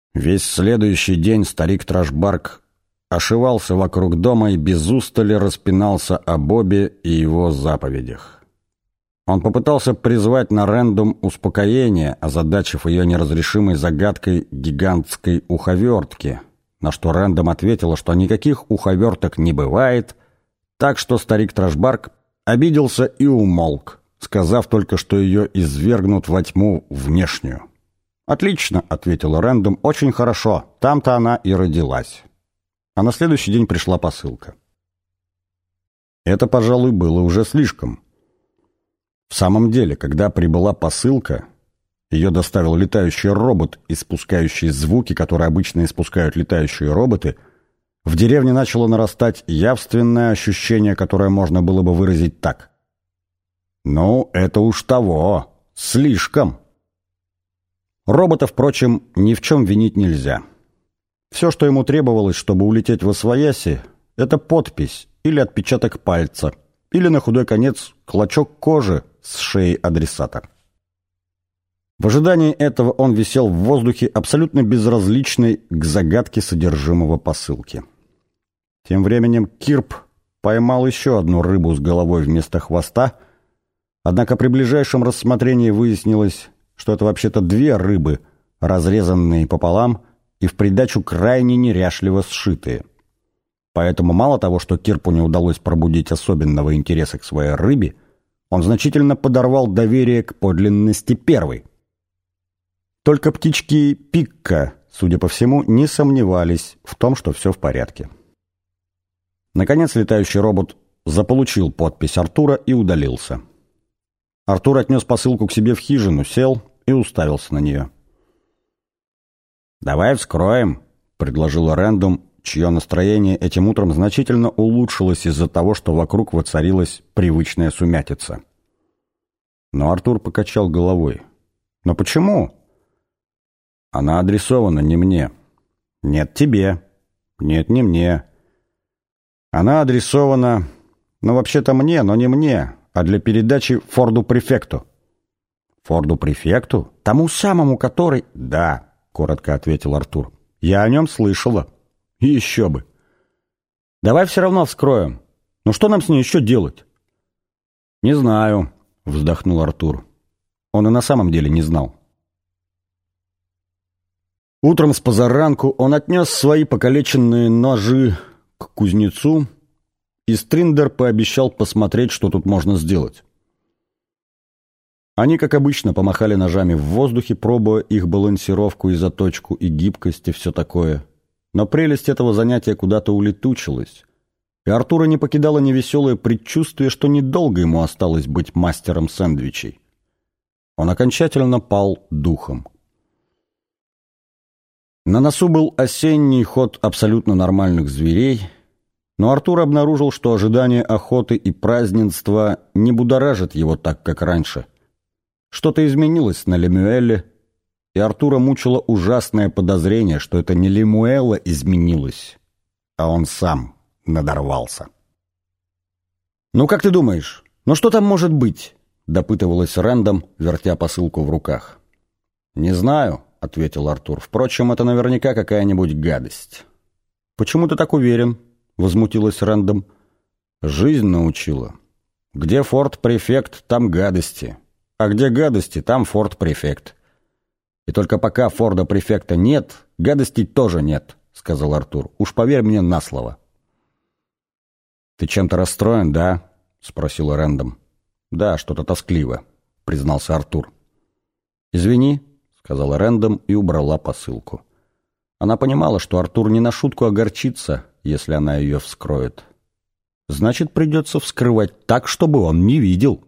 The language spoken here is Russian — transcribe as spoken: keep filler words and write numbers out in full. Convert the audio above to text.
Весь следующий день старик Трашбарк ошивался вокруг дома и без устали распинался о Бобе и его заповедях. Он попытался призвать на Рэндом успокоение, озадачив ее неразрешимой загадкой гигантской уховертки, на что Рэндом ответила, что никаких уховерток не бывает, так что старик Трашбарк обиделся и умолк, сказав только, что ее извергнут во тьму внешнюю. «Отлично», — ответила Рэндом, — «очень хорошо, там-то она и родилась». А на следующий день пришла посылка. Это, пожалуй, было уже слишком. В самом деле, когда прибыла посылка, ее доставил летающий робот, испускающий звуки, которые обычно испускают летающие роботы, в деревне начало нарастать явственное ощущение, которое можно было бы выразить так. «Ну, это уж того, слишком». Робота, впрочем, ни в чем винить нельзя. Все, что ему требовалось, чтобы улететь восвояси, это подпись или отпечаток пальца, или, на худой конец, клочок кожи с шеи адресата. В ожидании этого он висел в воздухе, абсолютно безразличный к загадке содержимого посылки. Тем временем Кирп поймал еще одну рыбу с головой вместо хвоста, однако при ближайшем рассмотрении выяснилось, что это вообще-то две рыбы, разрезанные пополам и в придачу крайне неряшливо сшитые. Поэтому мало того, что Кирпу не удалось пробудить особенного интереса к своей рыбе, он значительно подорвал доверие к подлинности первой. Только птички Пикка, судя по всему, не сомневались в том, что все в порядке. Наконец летающий робот заполучил подпись Артура и удалился. Артур отнес посылку к себе в хижину, сел и уставился на нее. «Давай вскроем», — предложила Рэндом, чье настроение этим утром значительно улучшилось из-за того, что вокруг воцарилась привычная сумятица. Но Артур покачал головой. «Но почему?» «Она адресована не мне». «Нет, тебе». «Нет, не мне». «Она адресована, ну, вообще-то мне, но не мне, а для передачи Форду-префекту». «Форду-префекту? Тому самому, который...» «Да», — коротко ответил Артур. «Я о нем слышала». «И еще бы». «Давай все равно вскроем. Ну что нам с ней еще делать?» «Не знаю», — вздохнул Артур. Он и на самом деле не знал. Утром с позаранку он отнес свои покалеченные ножи к кузнецу, и Стриндер пообещал посмотреть, что тут можно сделать. Они, как обычно, помахали ножами в воздухе, пробуя их балансировку и заточку, и гибкость, и все такое. Но прелесть этого занятия куда-то улетучилась, и Артура не покидало невеселое предчувствие, что недолго ему осталось быть мастером сэндвичей. Он окончательно пал духом. На носу был осенний ход абсолютно нормальных зверей, но Артур обнаружил, что ожидание охоты и празднества не будоражит его так, как раньше. Что-то изменилось на Лемюэле, и Артура мучило ужасное подозрение, что это не Лемуэла изменилась, а он сам надорвался. «Ну, как ты думаешь, ну что там может быть?» — допытывалась Рэндом, вертя посылку в руках. «Не знаю», — ответил Артур. «Впрочем, это наверняка какая-нибудь гадость». «Почему ты так уверен?» — возмутилась Рэндом. «Жизнь научила. Где форт-префект, там гадости. А где гадости, там форт-префект. И только пока Форда-префекта нет, гадостей тоже нет», — сказал Артур. «Уж поверь мне на слово». «Ты чем-то расстроен, да?» — спросила Рэндом. «Да, что-то тоскливо», — признался Артур. «Извини», — сказала Рэндом и убрала посылку. Она понимала, что Артур не на шутку огорчится, если она ее вскроет. Значит, придется вскрывать так, чтобы он не видел.